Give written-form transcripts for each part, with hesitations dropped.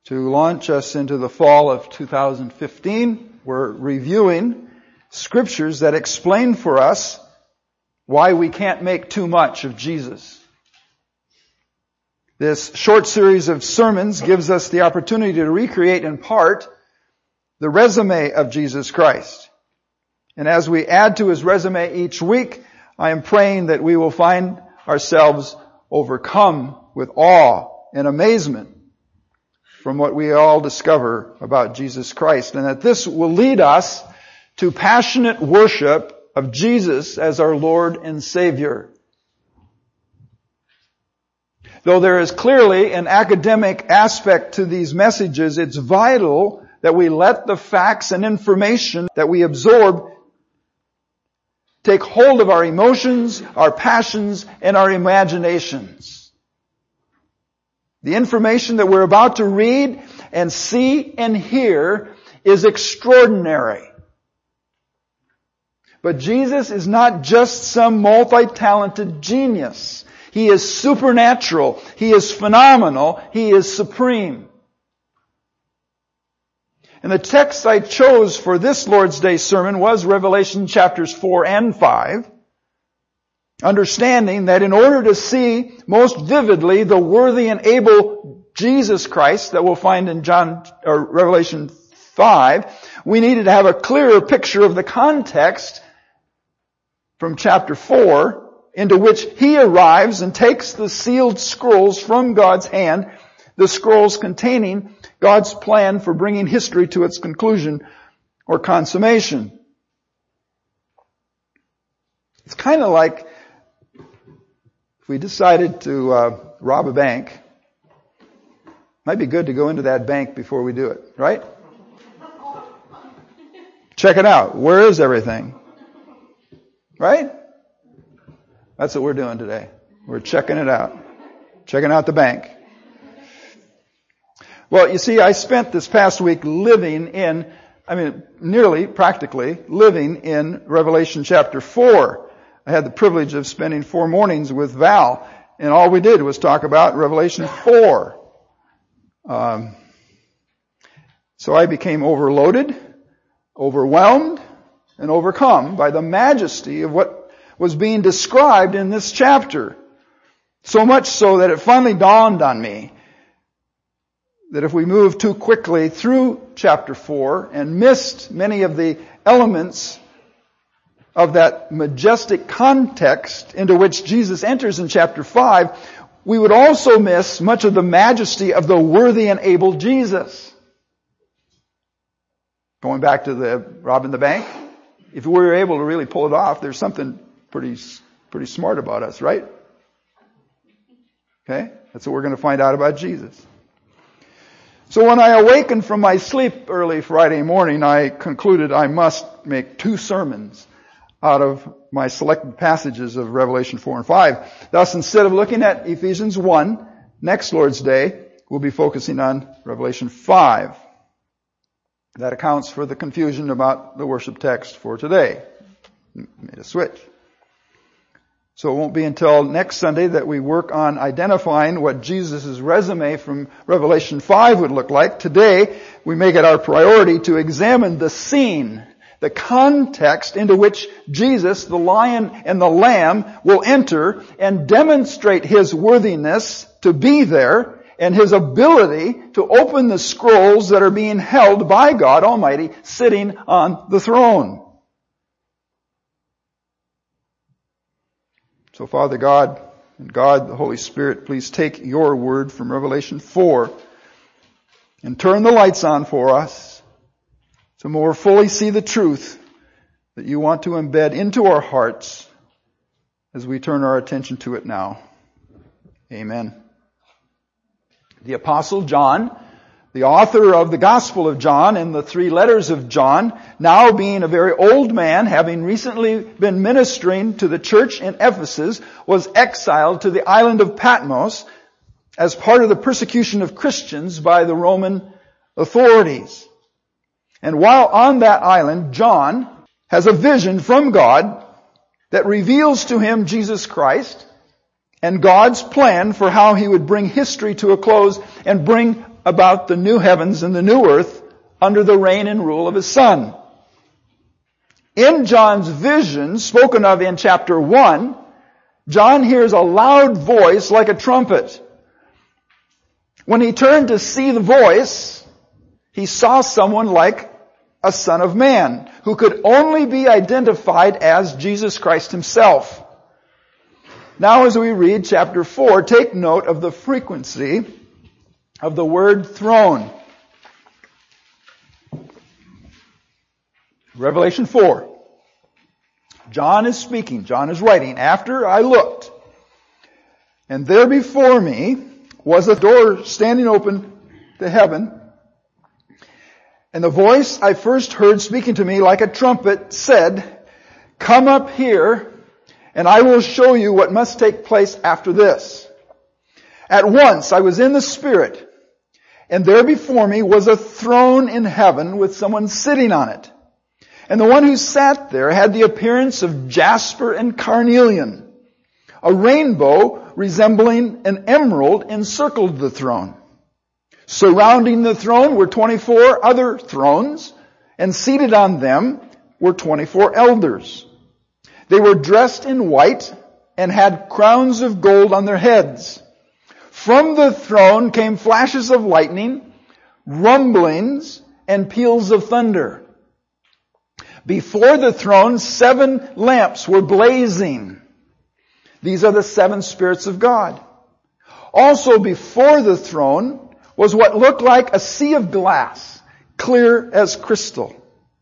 To launch us into the fall of 2015, we're reviewing scriptures that explain for us why we can't make too much of Jesus. This short series of sermons gives us the opportunity to recreate in part the resume of Jesus Christ. And as we add to His resume each week, I am praying that we will find ourselves overcome with awe and amazement from what we all discover about Jesus Christ, and that this will lead us to passionate worship of Jesus as our Lord and Savior. Though there is clearly an academic aspect to these messages, it's vital that we let the facts and information that we absorb take hold of our emotions, our passions, and our imaginations. The information that we're about to read and see and hear is extraordinary. But Jesus is not just some multi-talented genius. He is supernatural. He is phenomenal. He is supreme. And the text I chose for this Lord's Day sermon was Revelation chapters 4 and 5. Understanding that in order to see most vividly the worthy and able Jesus Christ that we'll find in Revelation 5, we needed to have a clearer picture of the context from chapter 4 into which He arrives and takes the sealed scrolls from God's hand, the scrolls containing God's plan for bringing history to its conclusion or consummation. It's kind of like if we decided to rob a bank. Might be good to go into that bank before we do it, right? Check it out. Where is everything? Right? That's what we're doing today. We're checking it out. Checking out the bank. Well, you see, I spent this past week nearly, practically, living in Revelation chapter 4. I had the privilege of spending 4 mornings with Val, and all we did was talk about Revelation 4. So I became overloaded, overwhelmed, and overcome by the majesty of what was being described in this chapter. So much so that it finally dawned on me that if we moved too quickly through chapter 4 and missed many of the elements of that majestic context into which Jesus enters in chapter 5, we would also miss much of the majesty of the worthy and able Jesus. Going back to the robbing the bank, if we were able to really pull it off, there's something pretty smart about us, right? Okay? That's what we're going to find out about Jesus. So when I awakened from my sleep early Friday morning, I concluded I must make 2 sermons out of my selected passages of Revelation 4 and 5. Thus, instead of looking at Ephesians 1, next Lord's Day, we'll be focusing on Revelation 5. That accounts for the confusion about the worship text for today. Made a switch. So it won't be until next Sunday that we work on identifying what Jesus' resume from Revelation 5 would look like. Today, we make it our priority to examine the scene, the context into which Jesus, the Lion and the Lamb, will enter and demonstrate His worthiness to be there and His ability to open the scrolls that are being held by God Almighty sitting on the throne. So Father God and God the Holy Spirit, please take your word from Revelation 4 and turn the lights on for us to more fully see the truth that you want to embed into our hearts as we turn our attention to it now. Amen. The Apostle John, the author of the Gospel of John and the 3 letters of John, now being a very old man, having recently been ministering to the church in Ephesus, was exiled to the island of Patmos as part of the persecution of Christians by the Roman authorities. And while on that island, John has a vision from God that reveals to him Jesus Christ and God's plan for how He would bring history to a close and bring about the new heavens and the new earth under the reign and rule of His Son. In John's vision, spoken of in chapter 1, John hears a loud voice like a trumpet. When he turned to see the voice, he saw someone like a Son of Man, who could only be identified as Jesus Christ Himself. Now as we read chapter 4, take note of the frequency of the word throne. Revelation 4. John is speaking, John is writing, "After I looked, and there before me was a door standing open to heaven, and the voice I first heard speaking to me like a trumpet said, 'Come up here, and I will show you what must take place after this.' At once I was in the Spirit, and there before me was a throne in heaven with someone sitting on it. And the one who sat there had the appearance of jasper and carnelian. A rainbow resembling an emerald encircled the throne. Surrounding the throne were 24 other thrones, and seated on them were 24 elders. They were dressed in white and had crowns of gold on their heads. From the throne came flashes of lightning, rumblings, and peals of thunder. Before the throne, 7 lamps were blazing. These are the 7 spirits of God. Also before the throne was what looked like a sea of glass, clear as crystal.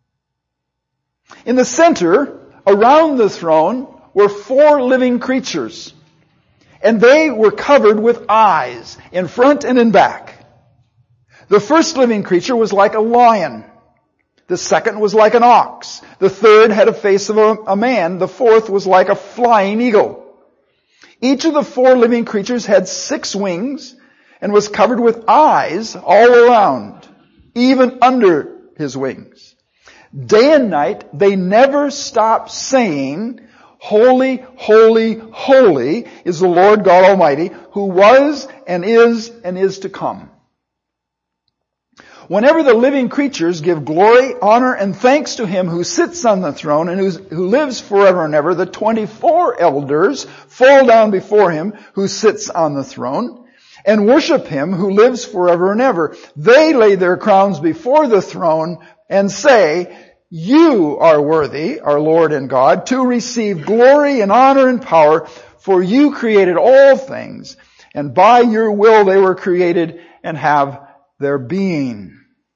In the center, around the throne, were 4 living creatures, and they were covered with eyes in front and in back. The first living creature was like a lion. The second was like an ox. The third had a face of a man. The fourth was like a flying eagle. Each of the 4 living creatures had 6 wings and was covered with eyes all around, even under his wings. Day and night, they never stopped saying, "Holy, holy, holy is the Lord God Almighty, who was and is to come." Whenever the living creatures give glory, honor, and thanks to Him who sits on the throne and who lives forever and ever, the 24 elders fall down before Him who sits on the throne and worship Him who lives forever and ever. They lay their crowns before the throne and say, "You are worthy, our Lord and God, to receive glory and honor and power, for you created all things, and by your will they were created and have their being."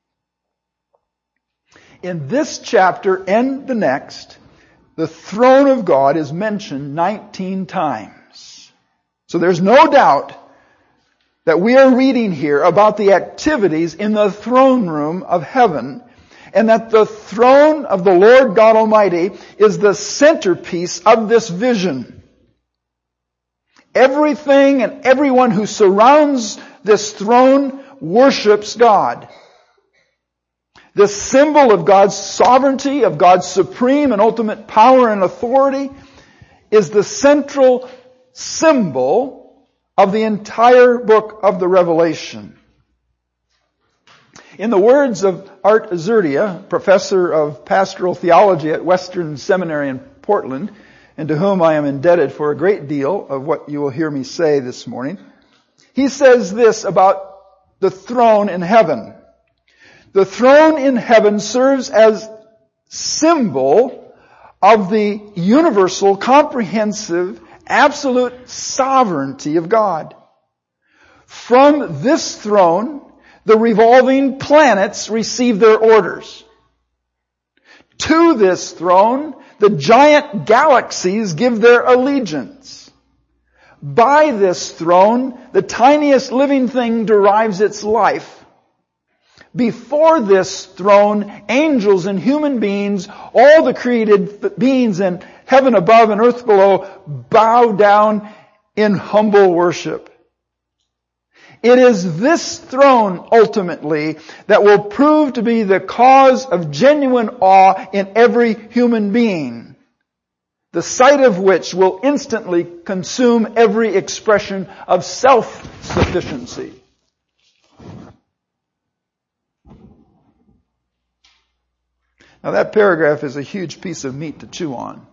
In this chapter and the next, the throne of God is mentioned 19 times. So there's no doubt that we are reading here about the activities in the throne room of heaven, and that the throne of the Lord God Almighty is the centerpiece of this vision. Everything and everyone who surrounds this throne worships God. The symbol of God's sovereignty, of God's supreme and ultimate power and authority, is the central symbol of the entire book of the Revelation. In the words of Art Azurdia, professor of pastoral theology at Western Seminary in Portland, and to whom I am indebted for a great deal of what you will hear me say this morning, he says this about the throne in heaven. The throne in heaven serves as symbol of the universal, comprehensive, absolute sovereignty of God. From this throne, the revolving planets receive their orders. To this throne, the giant galaxies give their allegiance. By this throne, the tiniest living thing derives its life. Before this throne, angels and human beings, all the created beings in heaven above and earth below, bow down in humble worship. It is this throne, ultimately, that will prove to be the cause of genuine awe in every human being, the sight of which will instantly consume every expression of self-sufficiency. Now that paragraph is a huge piece of meat to chew on.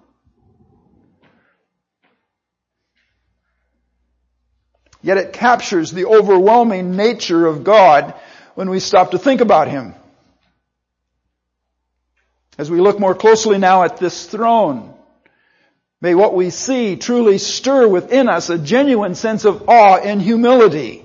Yet it captures the overwhelming nature of God when we stop to think about Him. As we look more closely now at this throne, may what we see truly stir within us a genuine sense of awe and humility.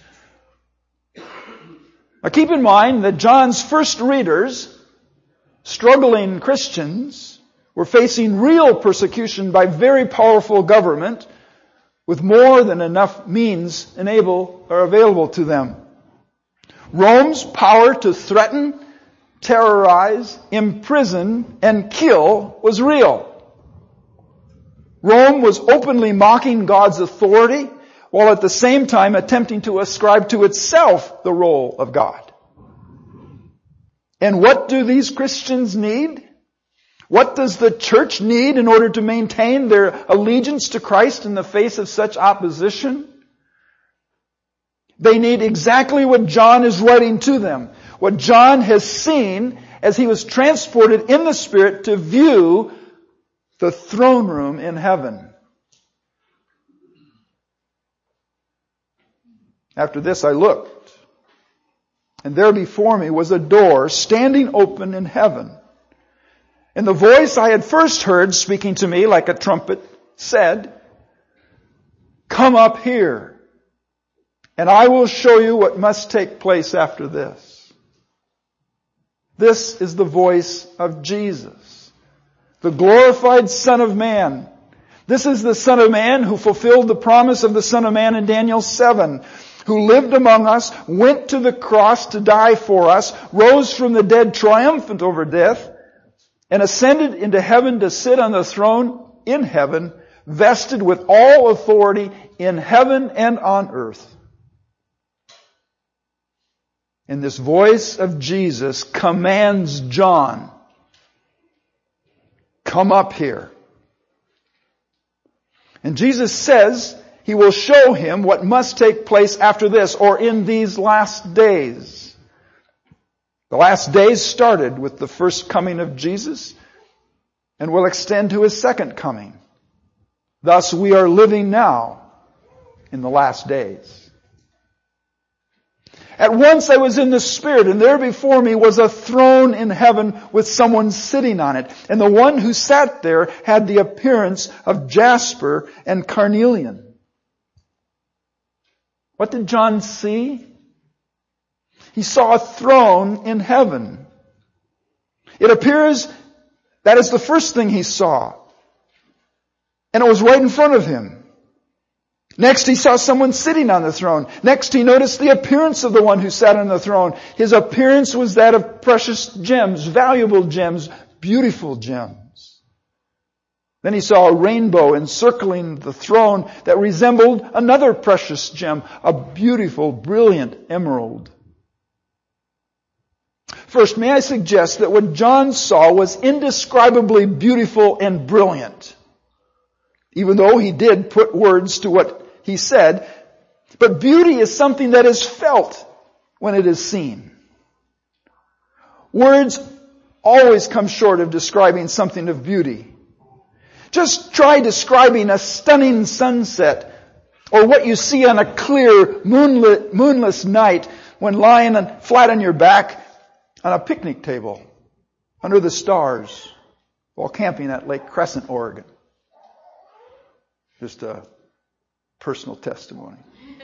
Now keep in mind that John's first readers, struggling Christians, were facing real persecution by very powerful government with more than enough means available to them. Rome's power to threaten, terrorize, imprison, and kill was real. Rome was openly mocking God's authority, while at the same time attempting to ascribe to itself the role of God. And what do these Christians need? What does the church need in order to maintain their allegiance to Christ in the face of such opposition? They need exactly what John is writing to them. What John has seen as he was transported in the Spirit to view the throne room in heaven. After this I looked, and there before me was a door standing open in heaven. And the voice I had first heard speaking to me like a trumpet said, "Come up here, and I will show you what must take place after this." This is the voice of Jesus, the glorified Son of Man. This is the Son of Man who fulfilled the promise of the Son of Man in Daniel 7, who lived among us, went to the cross to die for us, rose from the dead triumphant over death, and ascended into heaven to sit on the throne in heaven, vested with all authority in heaven and on earth. And this voice of Jesus commands John, "Come up here." And Jesus says He will show him what must take place after this, or in these last days. The last days started with the first coming of Jesus and will extend to His second coming. Thus we are living now in the last days. At once I was in the Spirit, and there before me was a throne in heaven with someone sitting on it. And the one who sat there had the appearance of jasper and carnelian. What did John see? He saw a throne in heaven. It appears that is the first thing he saw. And it was right in front of him. Next he saw someone sitting on the throne. Next he noticed the appearance of the one who sat on the throne. His appearance was that of precious gems, valuable gems, beautiful gems. Then he saw a rainbow encircling the throne that resembled another precious gem, a beautiful, brilliant emerald. First, may I suggest that what John saw was indescribably beautiful and brilliant. Even though he did put words to what he said, but beauty is something that is felt when it is seen. Words always come short of describing something of beauty. Just try describing a stunning sunset or what you see on a clear, moonless night when lying flat on your back on a picnic table under the stars while camping at Lake Crescent, Oregon. Just a personal testimony.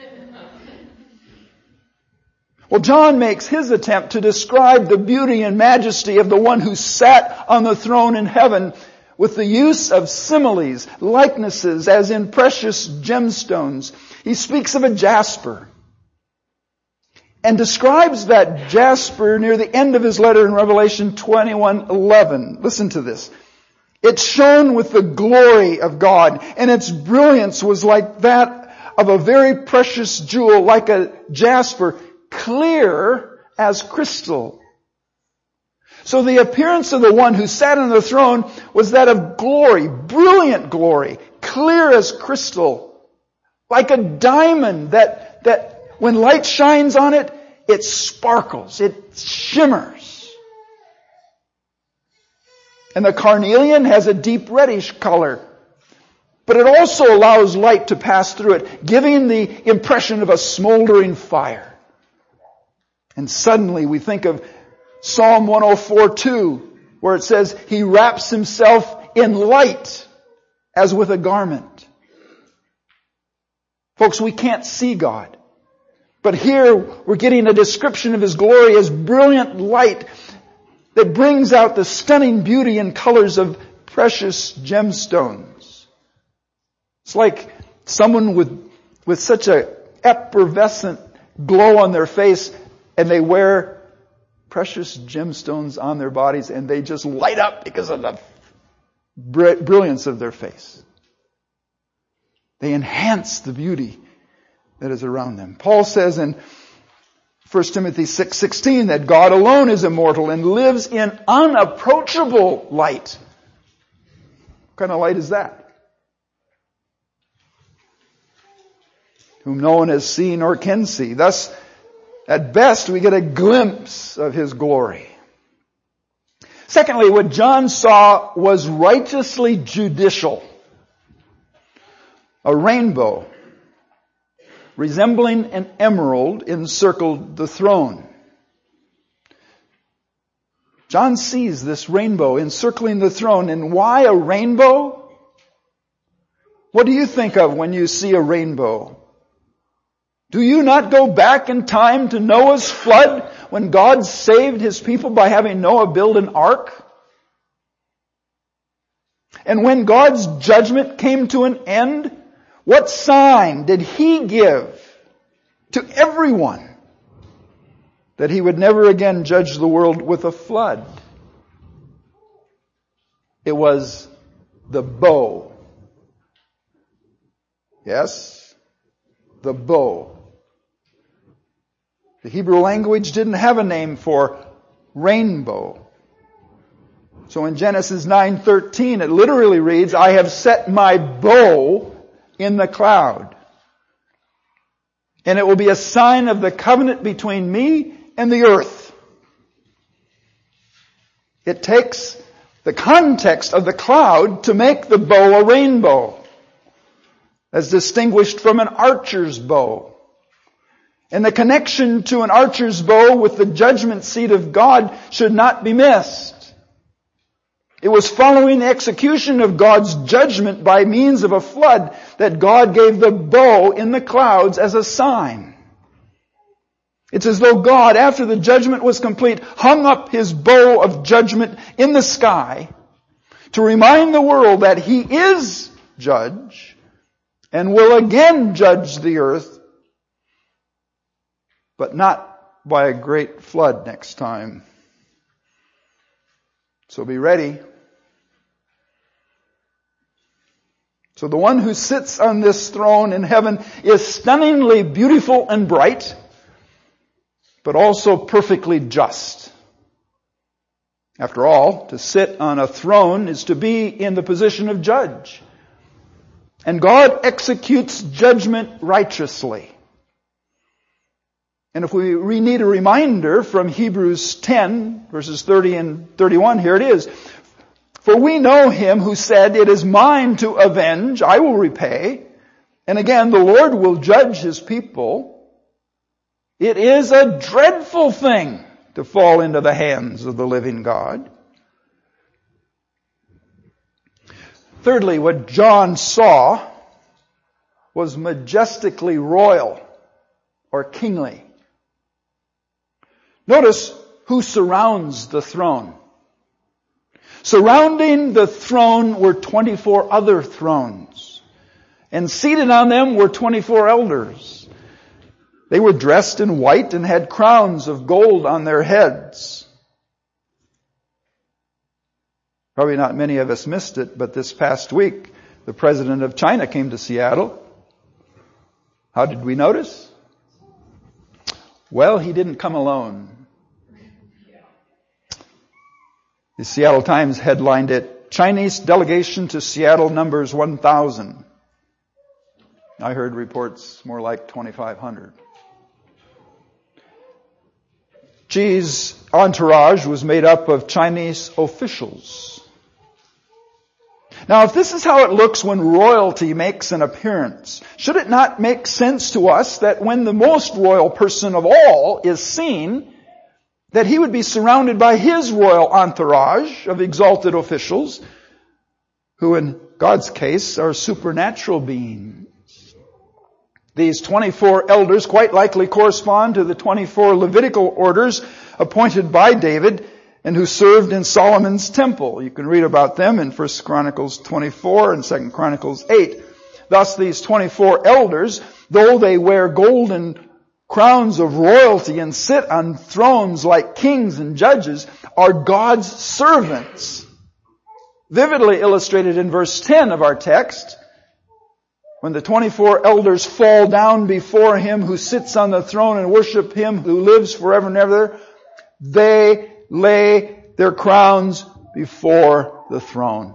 Well, John makes his attempt to describe the beauty and majesty of the one who sat on the throne in heaven with the use of similes, likenesses, as in precious gemstones. He speaks of a jasper and describes that jasper near the end of his letter in Revelation 21:11. Listen to this. It shone with the glory of God, and its brilliance was like that of a very precious jewel, like a jasper, clear as crystal. So the appearance of the one who sat on the throne was that of glory, brilliant glory, clear as crystal, like a diamond that when light shines on it, it sparkles, it shimmers. And the carnelian has a deep reddish color. But it also allows light to pass through it, giving the impression of a smoldering fire. And suddenly we think of Psalm 104:2, where it says, He wraps Himself in light as with a garment. Folks, we can't see God. But here we're getting a description of His glory as brilliant light that brings out the stunning beauty and colors of precious gemstones. It's like someone with such a effervescent glow on their face, and they wear precious gemstones on their bodies, and they just light up because of the brilliance of their face. They enhance the beauty that is around them. Paul says in 1 Timothy 6:16 that God alone is immortal and lives in unapproachable light. What kind of light is that? Whom no one has seen or can see. Thus, at best, we get a glimpse of His glory. Secondly, what John saw was righteously judicial. A rainbow resembling an emerald encircled the throne. John sees this rainbow encircling the throne. And why a rainbow? What do you think of when you see a rainbow? Do you not go back in time to Noah's flood when God saved His people by having Noah build an ark? And when God's judgment came to an end, what sign did He give to everyone that He would never again judge the world with a flood? It was the bow. Yes, the bow. The Hebrew language didn't have a name for rainbow. So in Genesis 9:13 it literally reads, I have set my bow in the cloud. And it will be a sign of the covenant between me and the earth. It takes the context of the cloud to make the bow a rainbow, as distinguished from an archer's bow. And the connection to an archer's bow with the judgment seat of God should not be missed. It was following the execution of God's judgment by means of a flood that God gave the bow in the clouds as a sign. It's as though God, after the judgment was complete, hung up His bow of judgment in the sky to remind the world that He is judge and will again judge the earth, but not by a great flood next time. So be ready. So the one who sits on this throne in heaven is stunningly beautiful and bright, but also perfectly just. After all, to sit on a throne is to be in the position of judge. And God executes judgment righteously. And if we need a reminder from Hebrews 10, verses 30 and 31, here it is. For we know Him who said, it is mine to avenge, I will repay. And again, the Lord will judge His people. It is a dreadful thing to fall into the hands of the living God. Thirdly, what John saw was majestically royal or kingly. Notice who surrounds the throne. Surrounding the throne were 24 other thrones, and seated on them were 24 elders. They were dressed in white and had crowns of gold on their heads. Probably not many of us missed it, but this past week, the president of China came to Seattle. How did we notice? Well, he didn't come alone. The Seattle Times headlined it, Chinese delegation to Seattle numbers 1,000. I heard reports more like 2,500. Xi's entourage was made up of Chinese officials, Now, if this is how it looks when royalty makes an appearance, should it not make sense to us that when the most royal person of all is seen, that he would be surrounded by his royal entourage of exalted officials, who in God's case are supernatural beings? These 24 elders quite likely correspond to the 24 Levitical orders appointed by David and who served in Solomon's temple. You can read about them in 1 Chronicles 24 and 2 Chronicles 8. Thus these 24 elders, though they wear golden crowns of royalty and sit on thrones like kings and judges, are God's servants. Vividly illustrated in verse 10 of our text, when the 24 elders fall down before Him who sits on the throne and worship Him who lives forever and ever, they lay their crowns before the throne.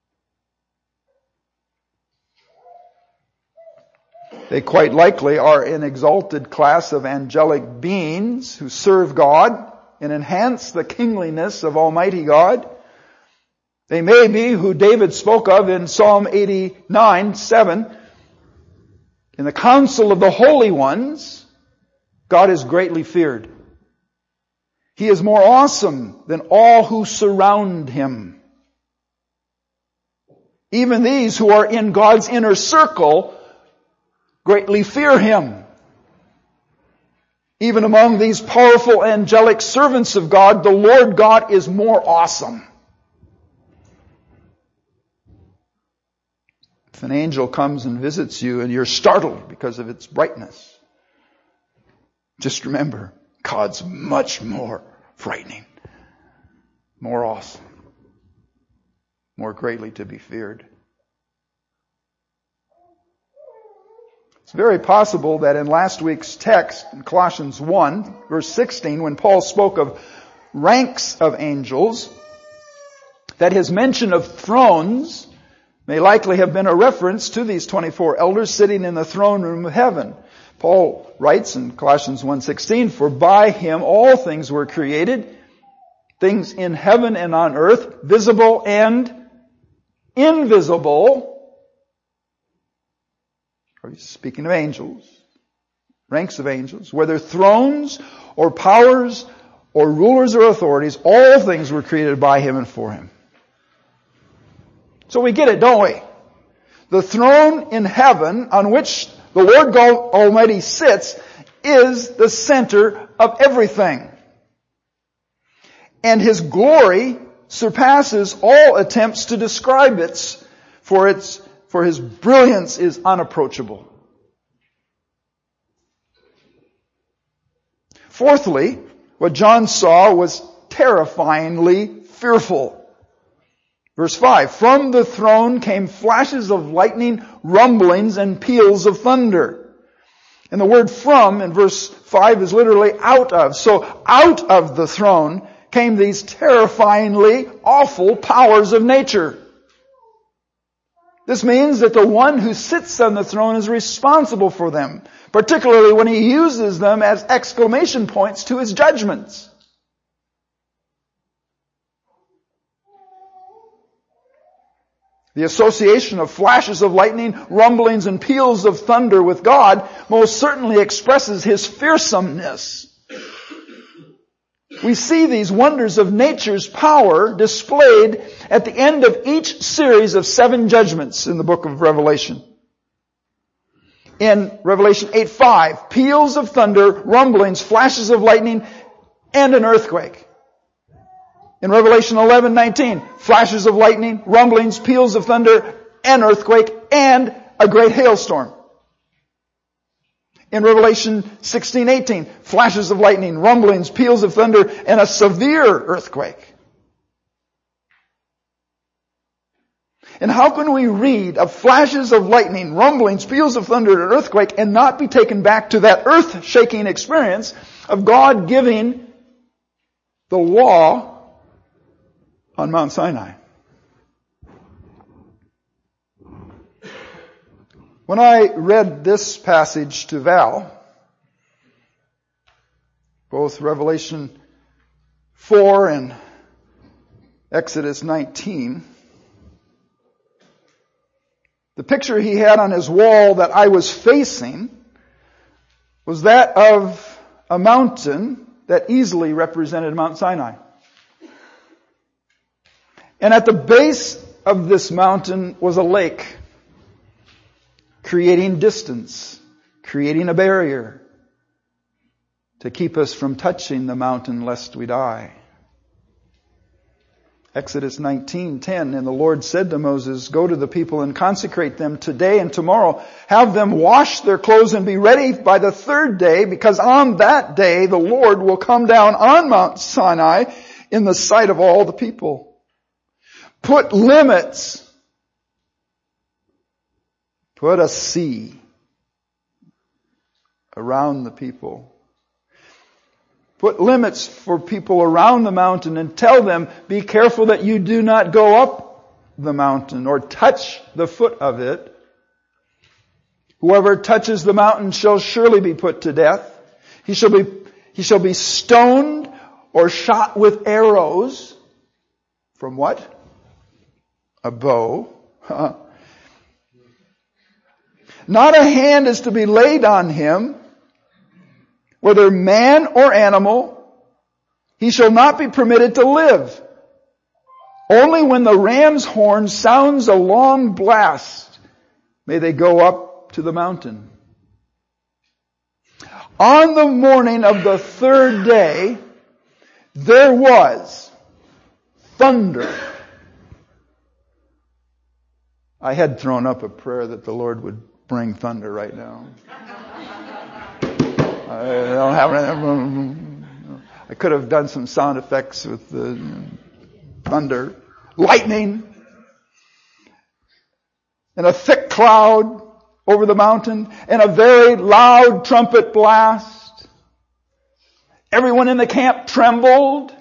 They quite likely are an exalted class of angelic beings who serve God and enhance the kingliness of Almighty God. They may be who David spoke of in Psalm 89:7. In the council of the holy ones, God is greatly feared. He is more awesome than all who surround Him. Even these who are in God's inner circle greatly fear Him. Even among these powerful angelic servants of God, the Lord God is more awesome. If an angel comes and visits you and you're startled because of its brightness, just remember, God's much more frightening, more awesome, more greatly to be feared. It's very possible that in last week's text, in Colossians 1, verse 16, when Paul spoke of ranks of angels, that his mention of thrones may likely have been a reference to these 24 elders sitting in the throne room of heaven. Paul writes in Colossians 1:16, "For by Him all things were created, things in heaven and on earth, visible and invisible." Speaking of angels, ranks of angels, whether thrones or powers or rulers or authorities, all things were created by Him and for Him. So we get it, don't we? The throne in heaven on which the Lord God Almighty sits is the center of everything. And His glory surpasses all attempts to describe it, for His brilliance is unapproachable. Fourthly, what John saw was terrifyingly fearful. Verse 5, "From the throne came flashes of lightning, rumblings, and peals of thunder." And the word "from" in verse 5 is literally "out of." So out of the throne came these terrifyingly awful powers of nature. This means that the one who sits on the throne is responsible for them, particularly when He uses them as exclamation points to His judgments. The association of flashes of lightning, rumblings, and peals of thunder with God most certainly expresses His fearsomeness. We see these wonders of nature's power displayed at the end of each series of 7 judgments in the book of Revelation. In Revelation 8:5, peals of thunder, rumblings, flashes of lightning, and an earthquake. In Revelation 11:19, flashes of lightning, rumblings, peals of thunder, an earthquake, and a great hailstorm. In Revelation 16:18, flashes of lightning, rumblings, peals of thunder, and a severe earthquake. And how can we read of flashes of lightning, rumblings, peals of thunder, and an earthquake and not be taken back to that earth-shaking experience of God giving the law on Mount Sinai? When I read this passage to Val, both Revelation 4 and Exodus 19, The picture he had on his wall that I was facing was that of a mountain that easily represented Mount Sinai. And at the base of this mountain was a lake, creating distance, creating a barrier to keep us from touching the mountain lest we die. Exodus 19:10, and the Lord said to Moses, go to the people and consecrate them today and tomorrow. Have them wash their clothes and be ready by the third day, because on that day the Lord will come down on Mount Sinai in the sight of all the people. Put limits. Put a sea around the people. Put limits for people around the mountain and tell them, be careful that you do not go up the mountain or touch the foot of it. Whoever touches the mountain shall surely be put to death. He shall be stoned or shot with arrows. From what? A bow. Not a hand is to be laid on him, whether man or animal. He shall not be permitted to live. Only when the ram's horn sounds a long blast may they go up to the mountain. On the morning of the third day, there was thunder. I had thrown up a prayer that the Lord would bring thunder right now. I could have done some sound effects with the thunder, lightning, and a thick cloud over the mountain, and a very loud trumpet blast. Everyone in the camp trembled.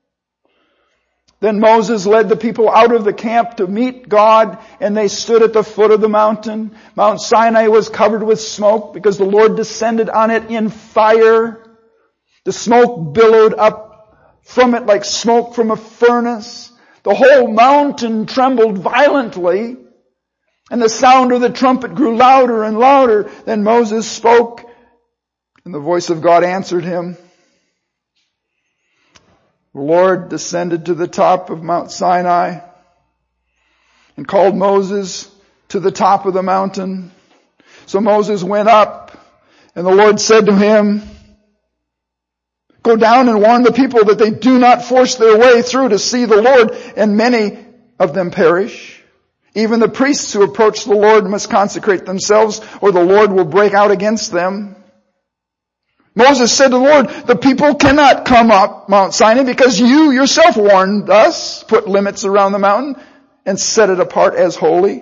Then Moses led the people out of the camp to meet God, and they stood at the foot of the mountain. Mount Sinai was covered with smoke because the Lord descended on it in fire. The smoke billowed up from it like smoke from a furnace. The whole mountain trembled violently, and the sound of the trumpet grew louder and louder. Then Moses spoke, and the voice of God answered him. The Lord descended to the top of Mount Sinai and called Moses to the top of the mountain. So Moses went up, and the Lord said to him, go down and warn the people that they do not force their way through to see the Lord, and many of them perish. Even the priests who approach the Lord must consecrate themselves, or the Lord will break out against them. Moses said to the Lord, the people cannot come up Mount Sinai because you yourself warned us, put limits around the mountain, and set it apart as holy.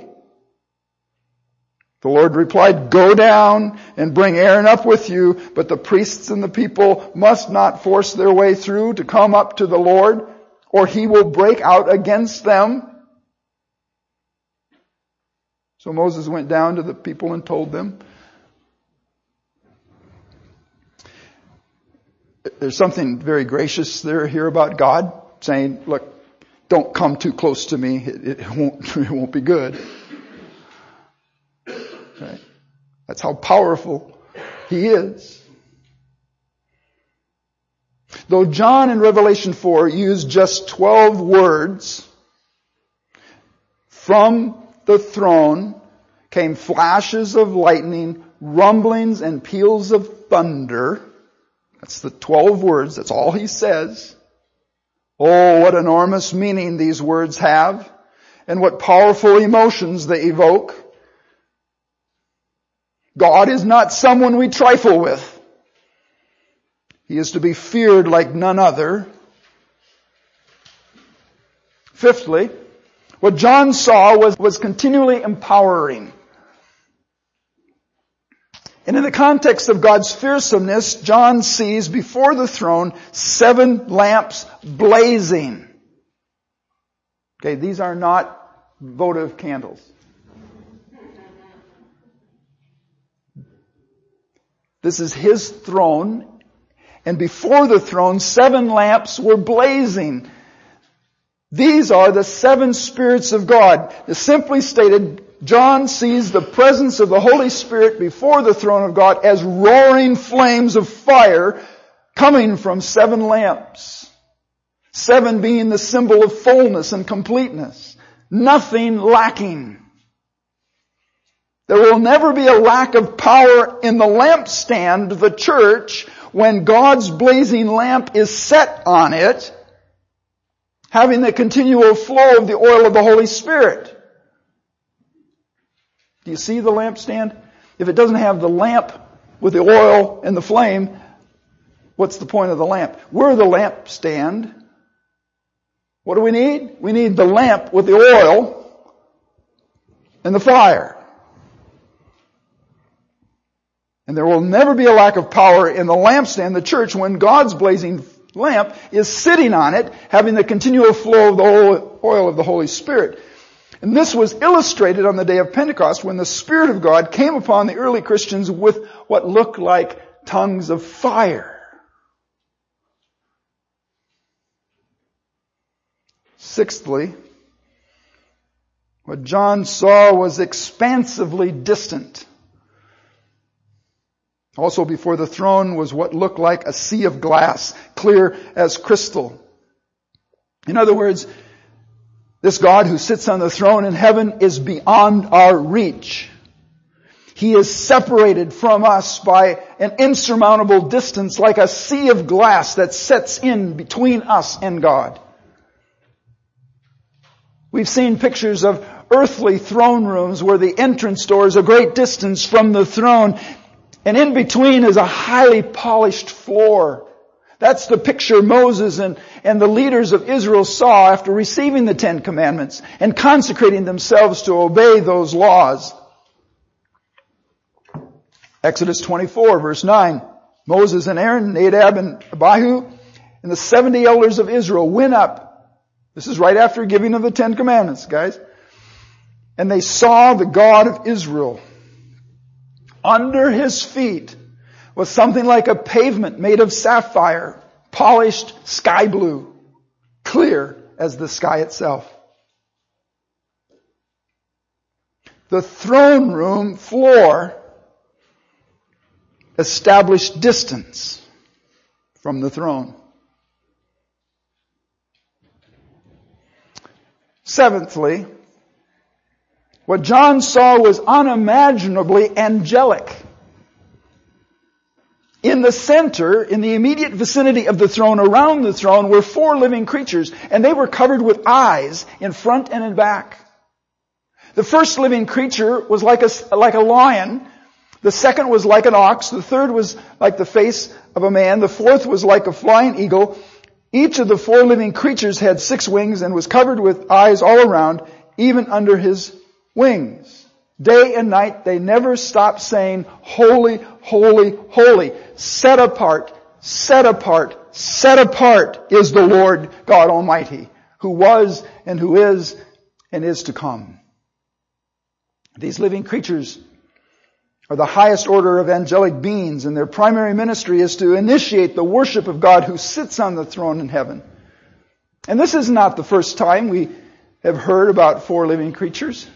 The Lord replied, go down and bring Aaron up with you, but the priests and the people must not force their way through to come up to the Lord, or he will break out against them. So Moses went down to the people and told them. There's something very gracious there here about God saying, look, don't come too close to me. It won't be good. Right? That's how powerful he is. Though John in Revelation 4 used just 12 words, from the throne came flashes of lightning, rumblings and peals of thunder. That's the 12 words. That's all he says. Oh, what enormous meaning these words have, and what powerful emotions they evoke. God is not someone we trifle with. He is to be feared like none other. Fifthly, what John saw was continually empowering. And in the context of God's fearsomeness, John sees before the throne 7 lamps blazing. Okay, these are not votive candles. This is his throne, and before the throne 7 lamps were blazing. These are the 7 spirits of God. Simply stated, John sees the presence of the Holy Spirit before the throne of God as roaring flames of fire coming from 7 lamps. 7 being the symbol of fullness and completeness. Nothing lacking. There will never be a lack of power in the lampstand, the church, when God's blazing lamp is set on it, having the continual flow of the oil of the Holy Spirit. Do you see the lampstand? If it doesn't have the lamp with the oil and the flame, what's the point of the lamp? We're the lampstand. What do we need? We need the lamp with the oil and the fire. And there will never be a lack of power in the lampstand, the church, when God's blazing lamp is sitting on it, having the continual flow of the oil of the Holy Spirit. And this was illustrated on the day of Pentecost when the Spirit of God came upon the early Christians with what looked like tongues of fire. Sixthly, what John saw was expansively distant. Also before the throne was what looked like a sea of glass, clear as crystal. In other words, this God who sits on the throne in heaven is beyond our reach. He is separated from us by an insurmountable distance, like a sea of glass that sets in between us and God. We've seen pictures of earthly throne rooms where the entrance door is a great distance from the throne, and in between is a highly polished floor. That's the picture Moses and the leaders of Israel saw after receiving the 10 Commandments and consecrating themselves to obey those laws. Exodus 24, verse 9. Moses and Aaron, Nadab and Abihu, and the 70 elders of Israel went up. This is right after giving of the 10 Commandments, guys. And they saw the God of Israel. Under his feet was something like a pavement made of sapphire, polished sky blue, clear as the sky itself. The throne room floor established distance from the throne. Seventhly, what John saw was unimaginably angelic. In the center, in the immediate vicinity of the throne, around the throne, were 4 living creatures, and they were covered with eyes in front and in back. The first living creature was like a lion. The second was like an ox. The third was like the face of a man. The fourth was like a flying eagle. Each of the 4 living creatures had 6 wings and was covered with eyes all around, even under his wings. Day and night they never stopped saying, "Holy, holy, holy, set apart, set apart, set apart is the Lord God Almighty, who was and who is and is to come." These living creatures are the highest order of angelic beings, and their primary ministry is to initiate the worship of God who sits on the throne in heaven. And this is not the first time we have heard about 4 living creatures.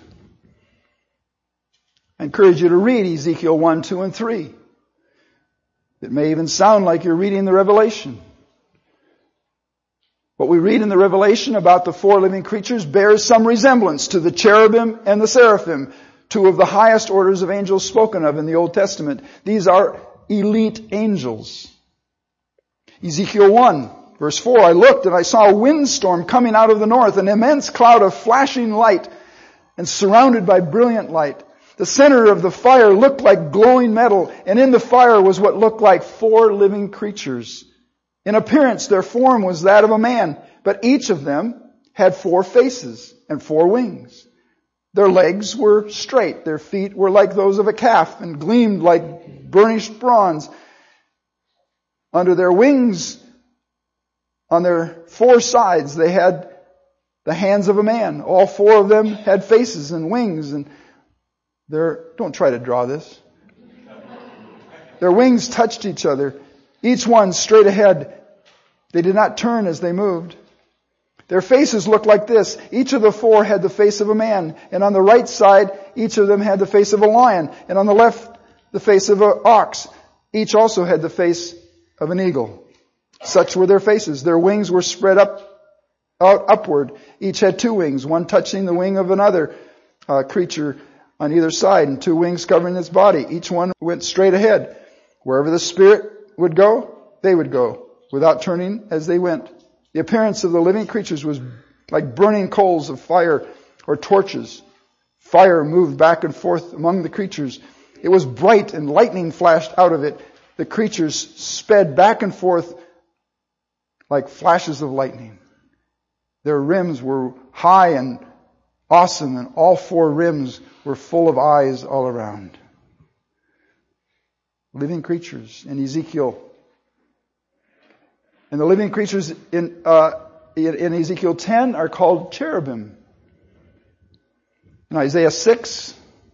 I encourage you to read Ezekiel 1, 2, and 3. It may even sound like you're reading the Revelation. What we read in the Revelation about the 4 living creatures bears some resemblance to the cherubim and the seraphim, 2 of the highest orders of angels spoken of in the Old Testament. These are elite angels. Ezekiel 1, verse 4, I looked and I saw a windstorm coming out of the north, an immense cloud of flashing light and surrounded by brilliant light. The center of the fire looked like glowing metal, and in the fire was what looked like 4 living creatures. In appearance, their form was that of a man, but each of them had 4 faces and 4 wings. Their legs were straight, their feet were like those of a calf and gleamed like burnished bronze. Under their wings, on their 4 sides, they had the hands of a man. All 4 of them had faces and wings, and don't try to draw this. Their wings touched each other, each one straight ahead. They did not turn as they moved. Their faces looked like this. Each of the four had the face of a man, and on the right side, each of them had the face of a lion, and on the left, the face of an ox. Each also had the face of an eagle. Such were their faces. Their wings were spread out upward. Each had two wings, one touching the wing of another creature on either side, and two wings covering its body. Each one went straight ahead. Wherever the Spirit would go, they would go, without turning as they went. The appearance of the living creatures was like burning coals of fire or torches. Fire moved back and forth among the creatures. It was bright and lightning flashed out of it. The creatures sped back and forth like flashes of lightning. Their rims were high and awesome, and all four rims were full of eyes all around. Living creatures in Ezekiel. And the living creatures in Ezekiel 10 are called cherubim. In Isaiah 6,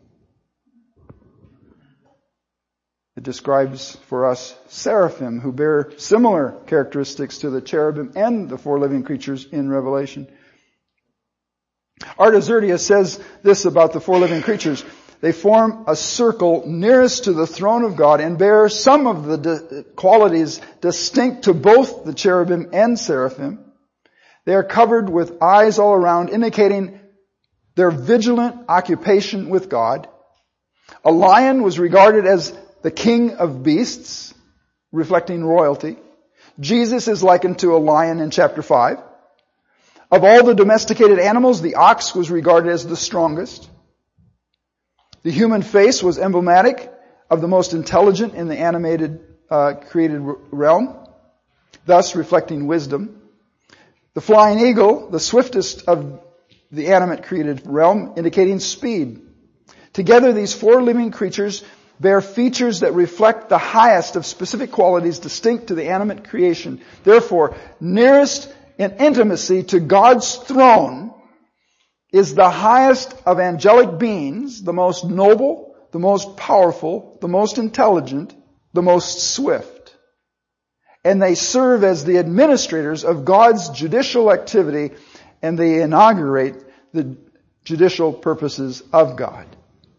it describes for us seraphim who bear similar characteristics to the cherubim and the four living creatures in Revelation. Artaxerxes says this about the four living creatures. They form a circle nearest to the throne of God and bear some of the qualities distinct to both the cherubim and seraphim. They are covered with eyes all around, indicating their vigilant occupation with God. A lion was regarded as the king of beasts, reflecting royalty. Jesus is likened to a lion in chapter 5. Of all the domesticated animals, the ox was regarded as the strongest. The human face was emblematic of the most intelligent in the animated created realm, thus reflecting wisdom. The flying eagle, the swiftest of the animate created realm, indicating speed. Together, these four living creatures bear features that reflect the highest of specific qualities distinct to the animate creation. Therefore, nearest in intimacy to God's throne is the highest of angelic beings, the most noble, the most powerful, the most intelligent, the most swift. And they serve as the administrators of God's judicial activity, and they inaugurate the judicial purposes of God.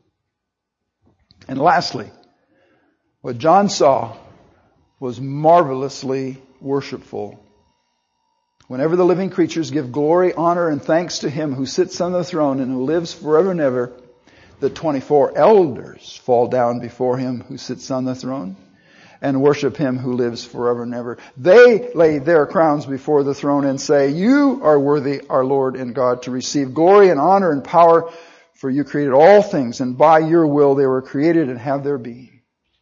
And lastly, what John saw was marvelously worshipful. Whenever the living creatures give glory, honor, and thanks to Him who sits on the throne and who lives forever and ever, the 24 elders fall down before Him who sits on the throne and worship Him who lives forever and ever. They lay their crowns before the throne and say, "You are worthy, our Lord and God, to receive glory and honor and power, for you created all things, and by your will they were created and have their being."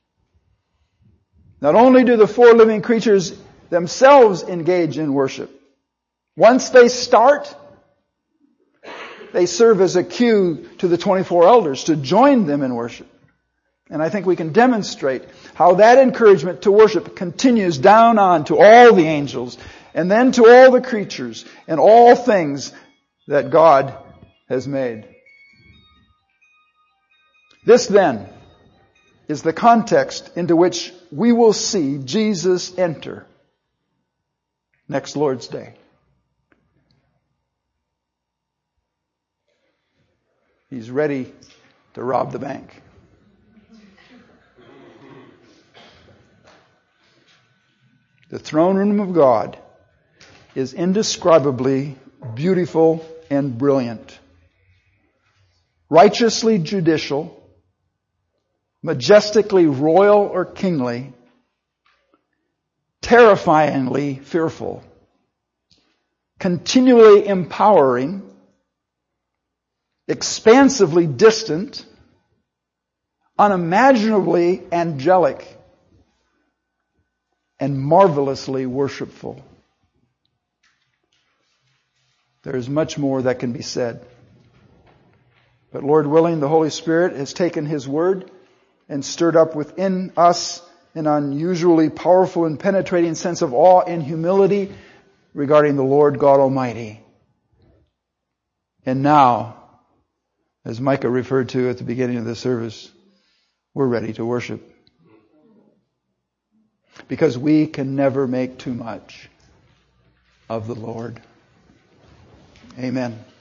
Not only do the four living creatures themselves engage in worship, once they start, they serve as a cue to the 24 elders to join them in worship. And I think we can demonstrate how that encouragement to worship continues down on to all the angels, and then to all the creatures and all things that God has made. This then is the context into which we will see Jesus enter next Lord's Day. He's ready to rob the bank. The throne room of God is indescribably beautiful and brilliant, righteously judicial, majestically royal or kingly, terrifyingly fearful, continually empowering, expansively distant, unimaginably angelic, and marvelously worshipful. There is much more that can be said. But Lord willing, the Holy Spirit has taken His Word and stirred up within us an unusually powerful and penetrating sense of awe and humility regarding the Lord God Almighty. And now, as Micah referred to at the beginning of the service, we're ready to worship. Because we can never make too much of the Lord. Amen.